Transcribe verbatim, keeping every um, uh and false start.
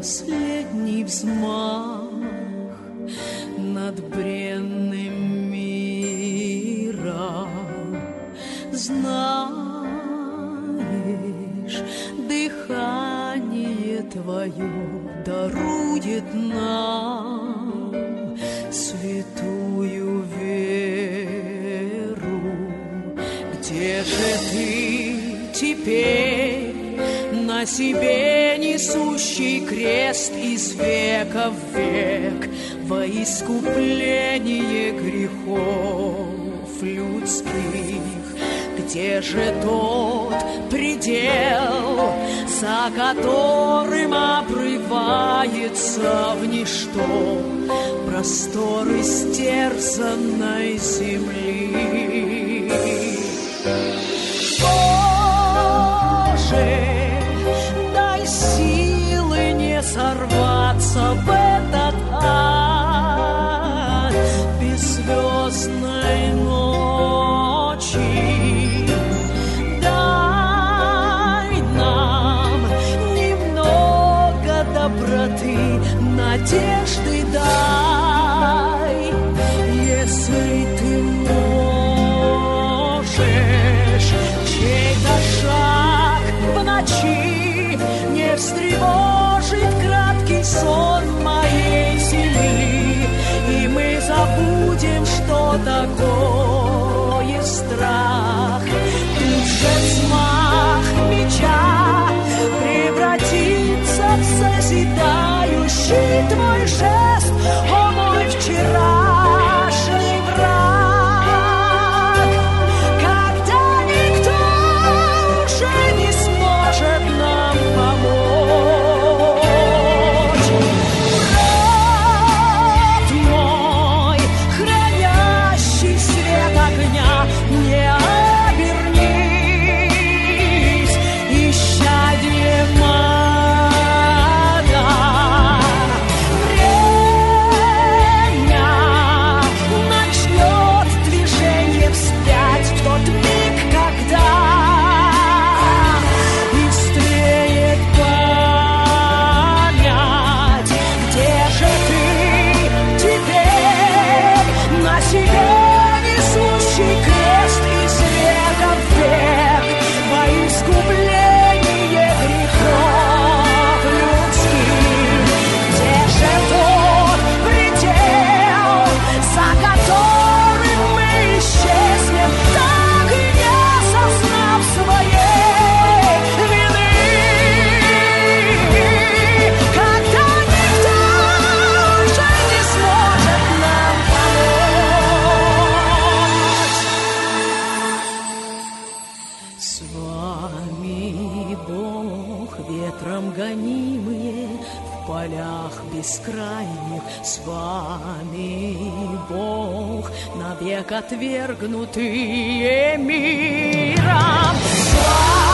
последний взмах над бренным миром. Знаешь, дыхание твое дарует нам святую веру. Где же ты теперь, на себе несущий крест из века в век во искупление грехов людских? Где же тот предел, за которым обрывается в ничто простор истерзанной земли? Боже, дай силы не сорваться в этот ад беззвездной ночи. Дай нам немного доброты, надежды дай, если ты можешь. Чей-то шаг в ночи не встревожит краткий сон моей земли, и мы забудем, что такое страх. Тут же взмах меча превратится в созидающий твой жест, о мой вчерашний враг, когда никто уже не сможет нам помочь. Брат мой, хранящий свет огня, не обернись, исчадье ада. Время начнет движение вспять в тот миг, когда истреет память. Где же ты теперь, на себе несущий крест из века в век во искупление грехов людских? Где же тот предел, за которым мы исчезнем, так и не осознав своей вины? Когда никто уже не сможет нам помочь. С вами Бог, ветром гонимые в полях бескрайних. С вами Бог, навек отвергнутые миром. С